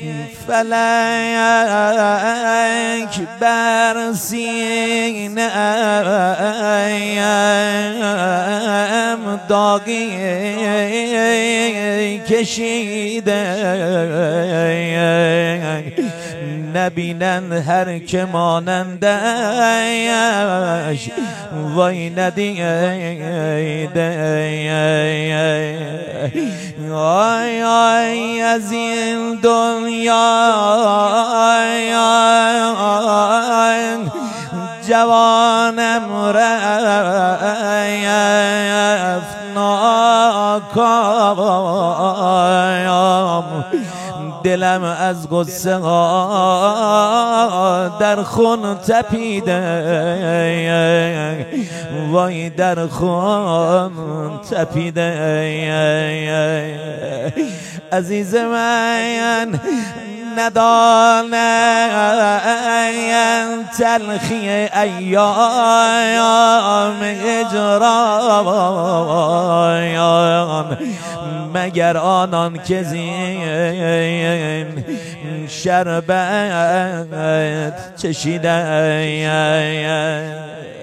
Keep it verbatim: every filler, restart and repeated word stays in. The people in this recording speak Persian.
فلک بر سینه‌ام داغی کشیده، نبینن هر که مانندش وای ندیده. آی آی از این دنیا جوانم رفت ناکام، دلم از غصه ها در خون تپیده، وای در خون تپیده. عزیز من ندانند تلخی ایام هجران مگر آنان که زین شربت چشیدن.